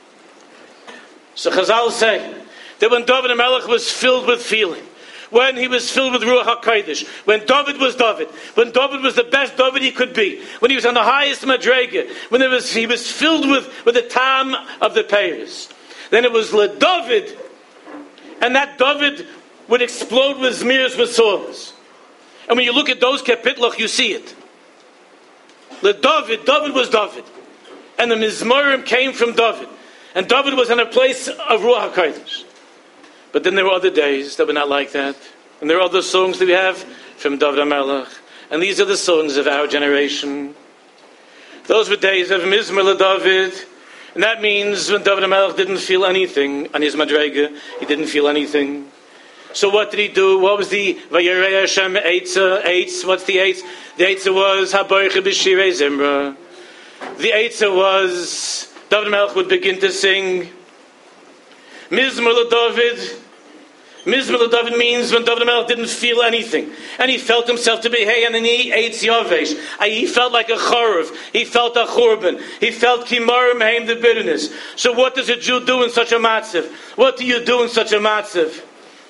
A: So Chazal say that when David HaMelech was filled with feeling, when he was filled with Ruach HaKodesh, when David was David, when David was the best David he could be, when he was on the highest Madrega, when it was, he was filled with, with the Tam of the Peiros, then it was LaDavid, and that David would explode with Zmiras, with songs. And when you look at those kapitlach, you see it. The David, David was David. And the Mizmorim came from David. And David was in a place of Ruach HaKodesh. But then there were other days that were not like that. And there are other songs that we have from David HaMelech And these are the songs of our generation. Those were days of Mizmor LeDavid. And that means when David HaMelech didn't feel anything on his Madrega, he didn't feel anything. So what did he do? What was the Vayirei Hashem Eitza? Eitz, what's the Eitz? The Eitza was Haboiche B'Shirei Zimra. The Eitza was David HaMelech would begin to sing Mizmor LeDavid. Mizmor LeDavid means when David HaMelech didn't feel anything, and he felt himself to be hey, and then he ate Yavesh. He felt like a Chorav. He felt a Churban. He felt Kimarim Haim, the bitterness. So what does a Jew do in such a matzav? What do you do in such a matzav?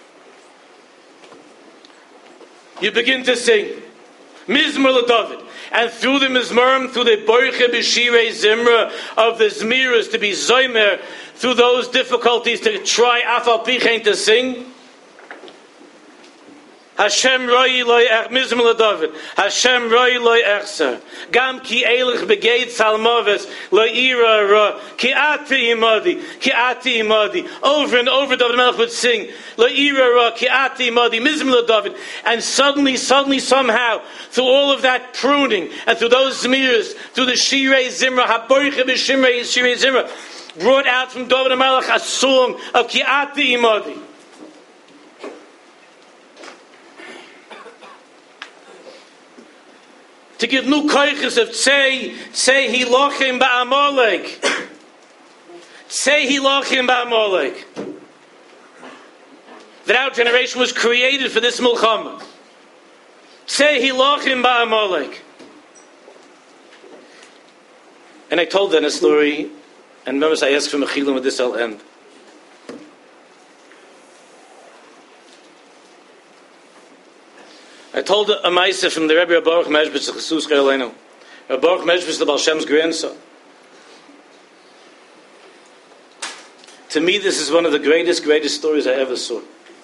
A: You begin to sing Mizmor LeDavid. And through the Mizmorim, through the Boiche B'Shirei Zimra of the Zmiras, to be Zoymer, through those difficulties to try Afal Pichein to sing, Hashem roi loy ech Mizmor LeDavid. Hashem roi loy echser. Gam ki eilich begeit salmoves loy ira ra. Ki ati imadi. Ki ati imadi. Over and over David HaMelech would sing loy ira ra. Ki ati imadi. Mizmor LeDavid. And suddenly, suddenly, somehow, through all of that pruning and through those zmiras, through the Shirei Zimra, Haboiche B'Shirei Zimra, brought out from David HaMelech a song of Ki ati imadi. To give new koiches of Tzei, Tzei Hilachim Ba'amalek. Tzei Hilachim Ba'amalek. That our generation was created for this Mulchama. Tzei Hilachim Ba'amalek. And I told them a story, and remember I asked for Mechilim, with this I'll end. I told a Maisa from the Rebbe Baruch Meshbitz, the Chesus Chayolenu. Rebbe Baruch Meshbitz, the Baal Shem's grandson. To me, this is one of the greatest, greatest stories I ever saw.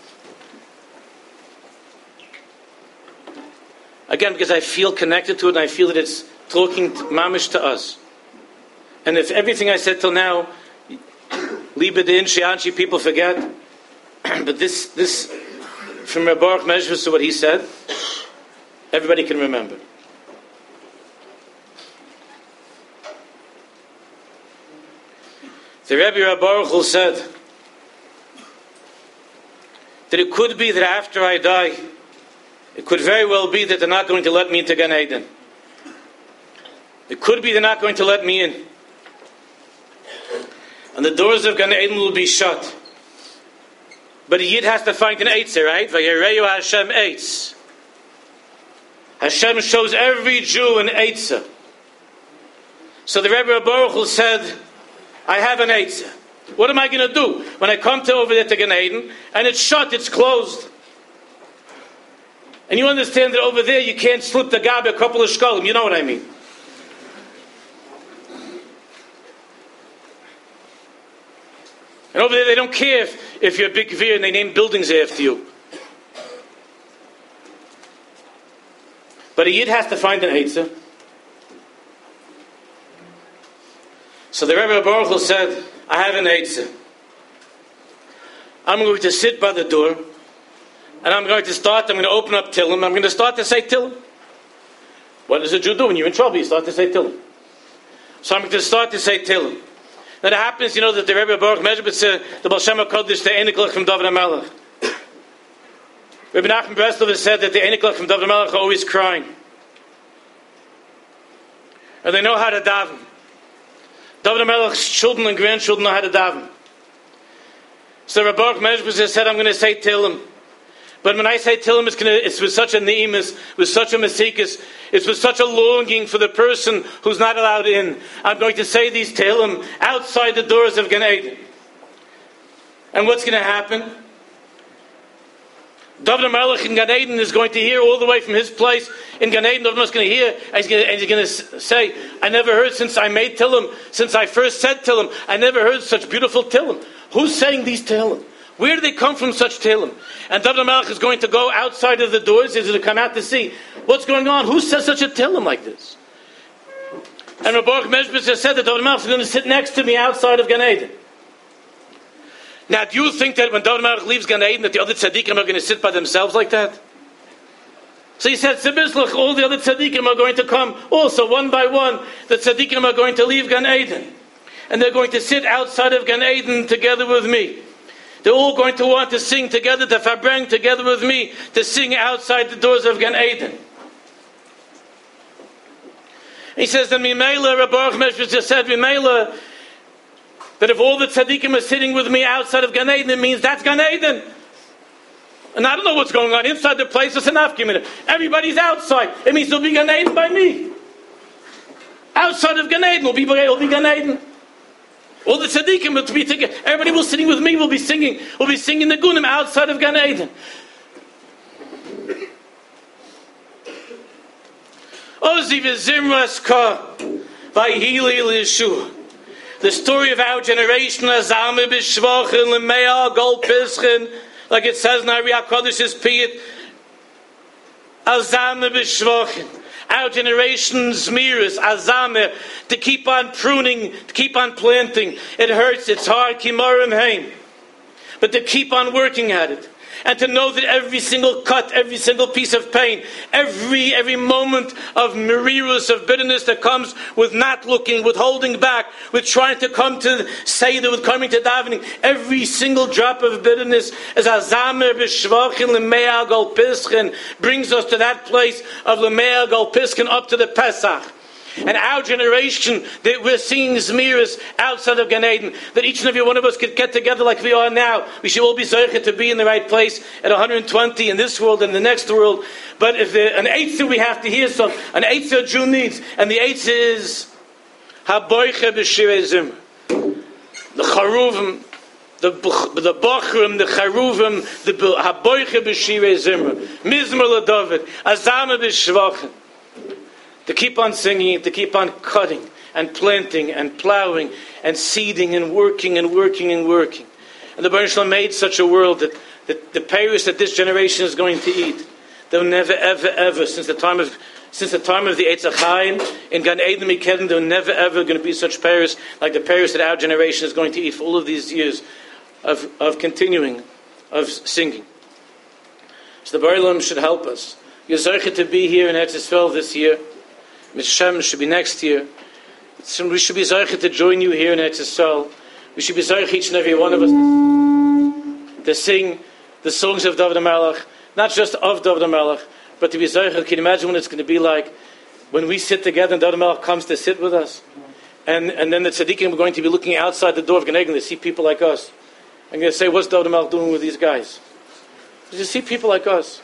A: Again, because I feel connected to it, and I feel that it's talking mamish to us. And if everything I said till now, Liebe Din, Shianchi, people forget, but this, this, from Rebbe Baruch Meshbitz to what he said, everybody can remember. The Rebbe Rebbe Baruch said that it could be that after I die, it could very well be that they're not going to let me into Gan Eden. It could be they're not going to let me in. And the doors of Gan Eden will be shut. But a Yid has to find an Eitzer, right? Vayereyu Hashem Eitz. Hashem shows every Jew an Eitzer. So the Rebbe Baruch said, I have an Eitzer. What am I going to do when I come to over there to Gan Eden and it's shut, it's closed? And you understand that over there you can't slip the gabe a couple of shkolim. You know what I mean? And over there they don't care if, if you're a big Gvir and they name buildings after you. But a Yid has to find an Eitzah. So the Rebbe Baruch said, I have an Eitzah. I'm going to sit by the door and I'm going to start, I'm going to open up Tillim, I'm going to start to say Tillim. What does a Jew do when you're in trouble? You start to say Tillim. So I'm going to start to say Tillim. Now it happens, you know, that the Rebbe Baruch Meshbitz said, the Baal Shem HaKodesh, the Einiklach from David HaMelech. Rabbi Nachman Breslov has said that the Einiklach from David HaMelech are always crying. And they know how to daven. David HaMelech's children and grandchildren know how to daven. So Rabbi Baruch Meshbitz has said, I'm going to say Tillim. But when I say Tillim, it's, gonna, it's with such a neimus, with such a masikas, it's with such a longing for the person who's not allowed in. I'm going to say these Tillim outside the doors of Gan Eden. And what's going to happen? David HaMelech in Gan Eden is going to hear all the way from his place in Gan Eden. David HaMelech is going to hear, and he's going to, and he's going to say, I never heard since I made Tillim, since I first said Tillim, I never heard such beautiful Tillim. Who's saying these Tillim? Where do they come from, such Tillim? And David HaMelech is going to go outside of the doors, is to come out to see what's going on. Who says such a Tillim like this? And Rabbi Baruch Meshbitz has said that David HaMelech is going to sit next to me outside of Gan Eden. Now, do you think that when David HaMelech leaves Gan Eden, that the other tzaddikim are going to sit by themselves like that? So he said, Sibislach, all the other tzaddikim are going to come. Also, one by one, the tzaddikim are going to leave Gan Eden. And they're going to sit outside of Gan Eden together with me. They're all going to want to sing together, to Fabreng together with me, to sing outside the doors of Gan Eden. He says that Mimela, Rabbi Baruch Meshach just said, Mimela, that if all the tzaddikim are sitting with me outside of Gan Eden, it means that's Gan Eden. And I don't know what's going on inside the place. It's an afkiminah. Everybody's outside. It means there'll be Gan Eden by me. Outside of Gan Eden will be, will be Gan Eden. All the tzaddikim will be together. Everybody will sitting with me will be singing. Will be singing the gunim outside of Gan Eden. Ozi v'zimras ka v'hili l'yeshua. The story of our generation, Azame b'shvachin l'mea gol pischin, like it says in Ari HaKodesh's Piyut, Azame b'shvachin. Our generation's mirrors, Azame, to keep on pruning, to keep on planting. It hurts, it's hard, Kimarim Haim. But to keep on working at it. And to know that every single cut, every single piece of pain, every every moment of merirus, of bitterness that comes with not looking, with holding back, with trying to come to Seder, with coming to davening, every single drop of bitterness as Azamer b'shvachin l'mea gol pischin brings us to that place of l'mea gol pischin up to the Pesach. And our generation, that we're seeing Zmiris outside of Gan Eden, that each and every one of us could get together like we are now. We should all be zeicha to be in the right place at one hundred twenty in this world and the next world. But if the, an eitzah we have to hear some, an eitzah a Jew needs, and the eitzah is Haboiche b'shirei zimmer. The charuvim, the the bachrim, the charuvim, the Haboiche b'shirei zimmer. Mizmer l'David, Azama b'shvachin. To keep on singing, to keep on cutting and planting and plowing and seeding and working and working and working. And the Baruch Shalom made such a world that, that the payers that this generation is going to eat, they'll never, ever, ever, since the time of since the time of the Eitz HaChaim in Gan Eden Mikeden, they're never, ever going to be such payers like the payers that our generation is going to eat for all of these years of, of continuing, of singing. So the Baruch Shalom should help us. You're zeicha to be here in Eretz Yisrael this year. Mishem should be next year. So we should be zeicha to join you here in Eretz Yisrael. We should be zeicha, each and every one of us, to sing the songs of David HaMelech, not just of David HaMelech, but to be zeicha. Can you imagine what it's going to be like when we sit together and David HaMelech comes to sit with us? And and then the tzaddikim are going to be looking outside the door of Gan Eden. They see people like us. And they're going to say, what's David HaMelech doing with these guys? They just see people like us.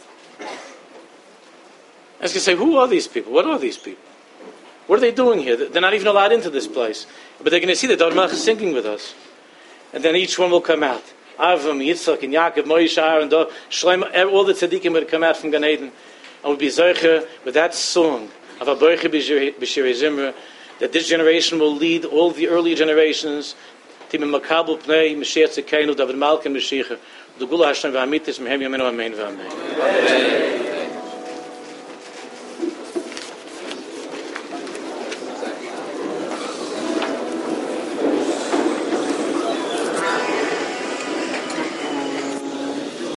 A: I was going to say, who are these people? What are these people? What are they doing here? They're not even allowed into this place. But they're going to see that David Melech is singing with us. And then each one will come out. Avram, Yitzchak, and Yaakov, Moshe, Aaron, Shlomo, all the tzaddikim will come out from Gan Eden. And we'll be zeicha with that song of Haboiche b'shirei zimra, that this generation will lead all the earlier generations to be makabel pnei, Mashiach tzedkeinu, David Malka, Mashiach, the Gula Hashem v'Amitis, Mehem Yamenu Amen v'Amen.